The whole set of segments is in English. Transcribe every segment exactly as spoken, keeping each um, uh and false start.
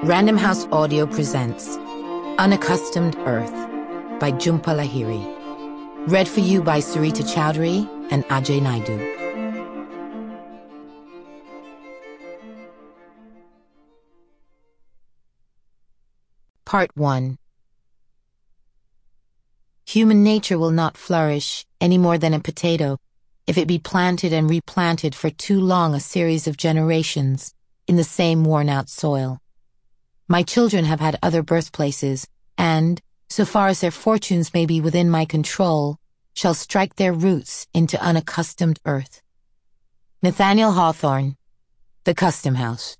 Random House Audio presents Unaccustomed Earth by Jhumpa Lahiri. Read for you by Sarita Chowdhury and Ajay Naidu. Part one. Human nature will not flourish any more than a potato if it be planted and replanted for too long a series of generations in the same worn-out soil. My children have had other birthplaces, and, so far as their fortunes may be within my control, shall strike their roots into unaccustomed earth. Nathaniel Hawthorne, The Custom House.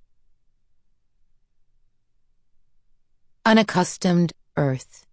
Unaccustomed earth.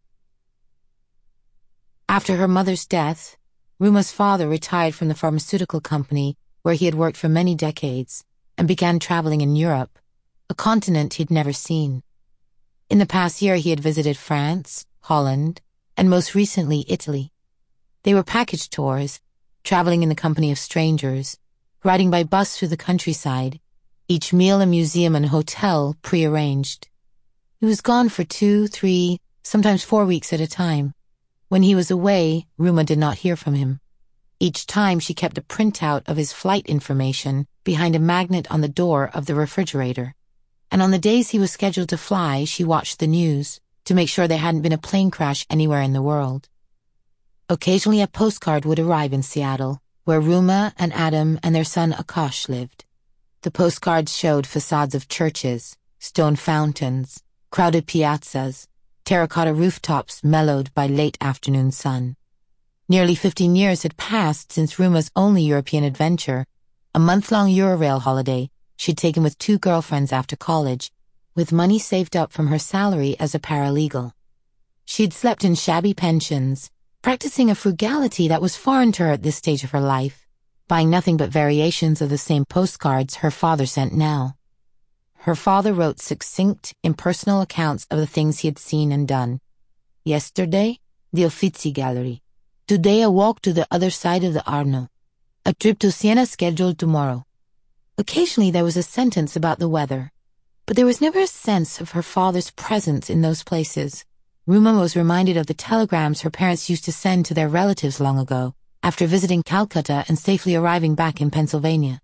After her mother's death, Ruma's father retired from the pharmaceutical company where he had worked for many decades and began traveling in Europe, a continent he'd never seen. In the past year he had visited France, Holland, and most recently Italy. They were package tours, traveling in the company of strangers, riding by bus through the countryside, each meal and museum and hotel pre-arranged. He was gone for two, three, sometimes four weeks at a time. When he was away, Ruma did not hear from him. Each time she kept a printout of his flight information behind a magnet on the door of the refrigerator. And on the days he was scheduled to fly, she watched the news to make sure there hadn't been a plane crash anywhere in the world. Occasionally a postcard would arrive in Seattle, where Ruma and Adam and their son Akash lived. The postcards showed facades of churches, stone fountains, crowded piazzas, terracotta rooftops mellowed by late afternoon sun. Nearly fifteen years had passed since Ruma's only European adventure, a month-long Eurail holiday she'd taken with two girlfriends after college, with money saved up from her salary as a paralegal. She'd slept in shabby pensions, practicing a frugality that was foreign to her at this stage of her life, buying nothing but variations of the same postcards her father sent now. Her father wrote succinct, impersonal accounts of the things he had seen and done. Yesterday, the Uffizi Gallery. Today, a walk to the other side of the Arno. A trip to Siena scheduled tomorrow. Occasionally there was a sentence about the weather, but there was never a sense of her father's presence in those places. Ruma was reminded of the telegrams her parents used to send to their relatives long ago, after visiting Calcutta and safely arriving back in Pennsylvania.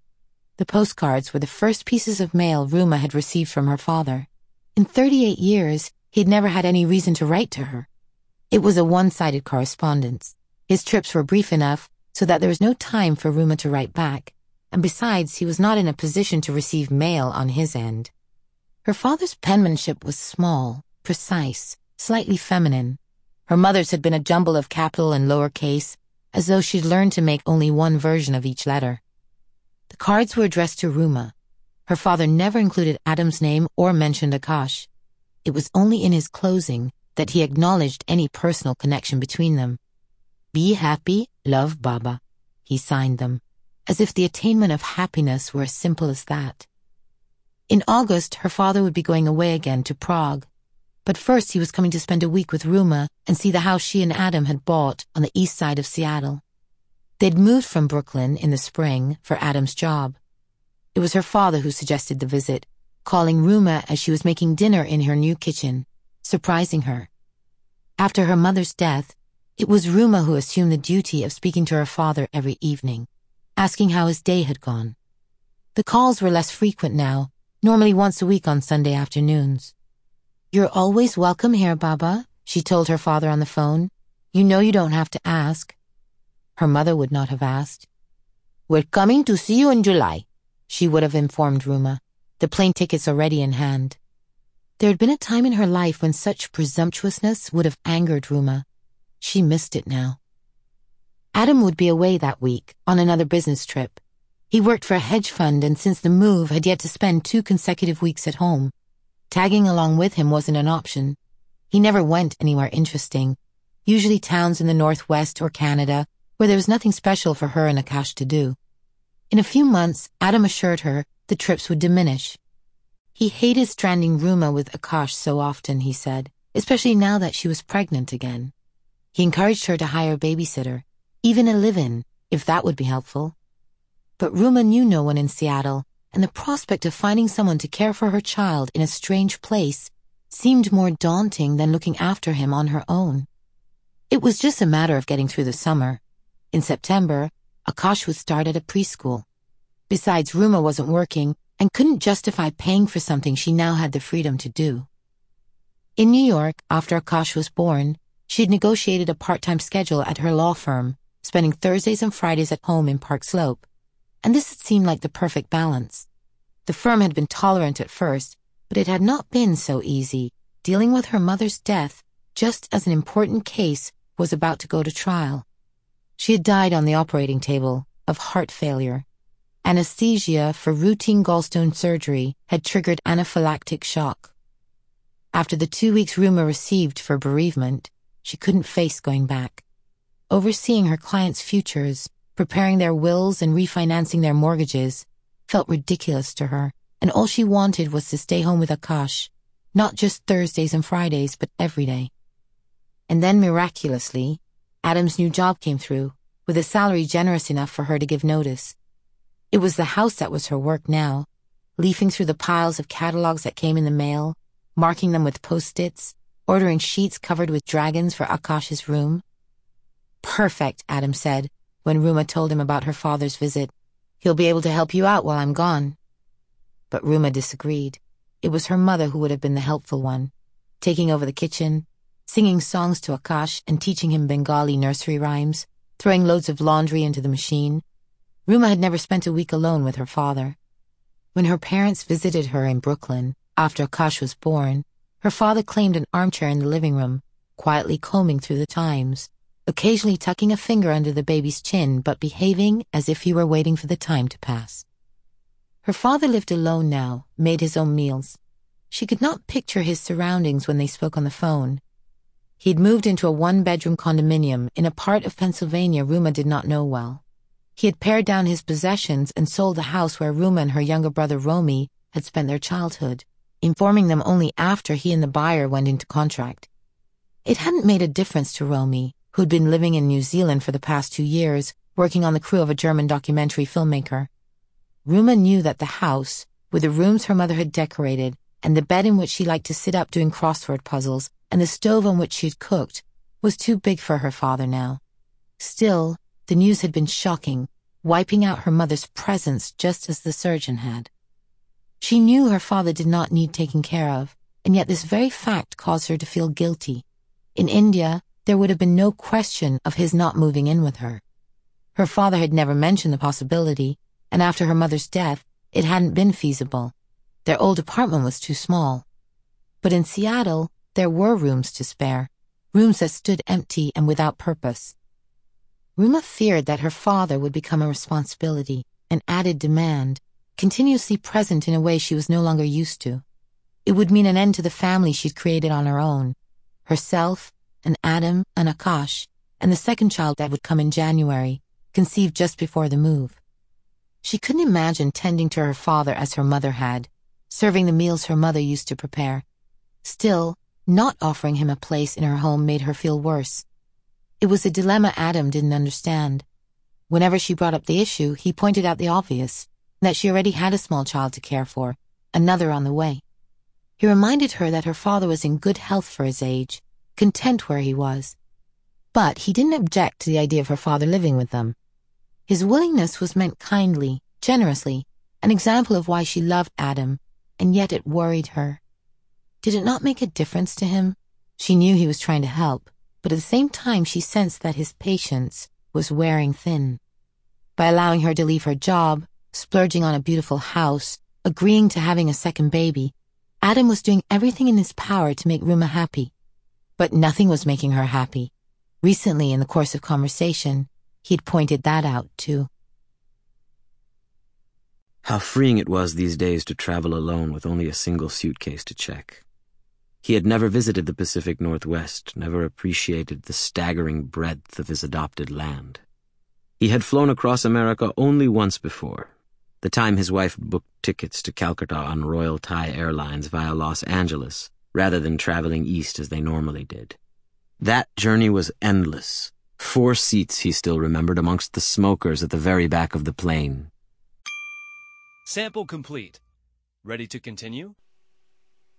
The postcards were the first pieces of mail Ruma had received from her father. In thirty-eight years, he had never had any reason to write to her. It was a one-sided correspondence. His trips were brief enough so that there was no time for Ruma to write back, and besides, he was not in a position to receive mail on his end. Her father's penmanship was small, precise, slightly feminine. Her mother's had been a jumble of capital and lowercase, as though she'd learned to make only one version of each letter. The cards were addressed to Ruma. Her father never included Adam's name or mentioned Akash. It was only in his closing that he acknowledged any personal connection between them. Be happy, love Baba. He signed them, as if the attainment of happiness were as simple as that. In August, her father would be going away again to Prague. But first he was coming to spend a week with Ruma and see the house she and Adam had bought on the east side of Seattle. They'd moved from Brooklyn in the spring for Adam's job. It was her father who suggested the visit, calling Ruma as she was making dinner in her new kitchen, surprising her. After her mother's death, it was Ruma who assumed the duty of speaking to her father every evening, asking how his day had gone. The calls were less frequent now, normally once a week on Sunday afternoons. "You're always welcome here, Baba," she told her father on the phone. "You know you don't have to ask." Her mother would not have asked. "We're coming to see you in July," she would have informed Ruma, the plane tickets already in hand. There had been a time in her life when such presumptuousness would have angered Ruma. She missed it now. Adam would be away that week, on another business trip. He worked for a hedge fund and since the move had yet to spend two consecutive weeks at home. Tagging along with him wasn't an option. He never went anywhere interesting, usually towns in the Northwest or Canada, where there was nothing special for her and Akash to do. In a few months, Adam assured her the trips would diminish. He hated stranding Ruma with Akash so often, he said, especially now that she was pregnant again. He encouraged her to hire a babysitter, even a live-in, if that would be helpful. But Ruma knew no one in Seattle, and the prospect of finding someone to care for her child in a strange place seemed more daunting than looking after him on her own. It was just a matter of getting through the summer. In September, Akash would start at a preschool. Besides, Ruma wasn't working and couldn't justify paying for something she now had the freedom to do. In New York, after Akash was born, she had negotiated a part-time schedule at her law firm, spending Thursdays and Fridays at home in Park Slope, and this had seemed like the perfect balance. The firm had been tolerant at first, but it had not been so easy, dealing with her mother's death just as an important case was about to go to trial. She had died on the operating table of heart failure. Anesthesia for routine gallstone surgery had triggered anaphylactic shock. After the two weeks Ruma received for bereavement, she couldn't face going back. Overseeing her clients' futures, preparing their wills and refinancing their mortgages, felt ridiculous to her, and all she wanted was to stay home with Akash, not just Thursdays and Fridays, but every day. And then, miraculously, Adam's new job came through, with a salary generous enough for her to give notice. It was the house that was her work now, leafing through the piles of catalogs that came in the mail, marking them with post-its, ordering sheets covered with dragons for Akash's room. Perfect, Adam said, when Ruma told him about her father's visit. He'll be able to help you out while I'm gone. But Ruma disagreed. It was her mother who would have been the helpful one, taking over the kitchen, singing songs to Akash and teaching him Bengali nursery rhymes, throwing loads of laundry into the machine. Ruma had never spent a week alone with her father. When her parents visited her in Brooklyn, after Akash was born, her father claimed an armchair in the living room, quietly combing through the Times, occasionally tucking a finger under the baby's chin but behaving as if he were waiting for the time to pass. Her father lived alone now, made his own meals. She could not picture his surroundings when they spoke on the phone. He'd moved into a one-bedroom condominium in a part of Pennsylvania Ruma did not know well. He had pared down his possessions and sold the house where Ruma and her younger brother Romy had spent their childhood, informing them only after he and the buyer went into contract. It hadn't made a difference to Romy, who'd been living in New Zealand for the past two years, working on the crew of a German documentary filmmaker. Ruma knew that the house, with the rooms her mother had decorated, and the bed in which she liked to sit up doing crossword puzzles, and the stove on which she had cooked, was too big for her father now. Still, the news had been shocking, wiping out her mother's presence just as the surgeon had. She knew her father did not need taking care of, and yet this very fact caused her to feel guilty. In India, there would have been no question of his not moving in with her. Her father had never mentioned the possibility, and after her mother's death, it hadn't been feasible. Their old apartment was too small. But in Seattle, there were rooms to spare, rooms that stood empty and without purpose. Ruma feared that her father would become a responsibility, an added demand, continuously present in a way she was no longer used to. It would mean an end to the family she'd created on her own, herself, and Adam, and Akash, and the second child that would come in January, conceived just before the move. She couldn't imagine tending to her father as her mother had, serving the meals her mother used to prepare. Still, not offering him a place in her home made her feel worse. It was a dilemma Adam didn't understand. Whenever she brought up the issue, he pointed out the obvious, that she already had a small child to care for, another on the way. He reminded her that her father was in good health for his age, content where he was. But he didn't object to the idea of her father living with them. His willingness was meant kindly, generously, an example of why she loved Adam, and yet it worried her. Did it not make a difference to him? She knew he was trying to help, but at the same time she sensed that his patience was wearing thin. By allowing her to leave her job, splurging on a beautiful house, agreeing to having a second baby, Adam was doing everything in his power to make Ruma happy. But nothing was making her happy. Recently, in the course of conversation, he'd pointed that out, too. How freeing it was these days to travel alone with only a single suitcase to check. He had never visited the Pacific Northwest, never appreciated the staggering breadth of his adopted land. He had flown across America only once before, the time his wife booked tickets to Calcutta on Royal Thai Airlines via Los Angeles, rather than traveling east as they normally did. That journey was endless. Four seats, he still remembered, amongst the smokers at the very back of the plane. Sample complete. Ready to continue?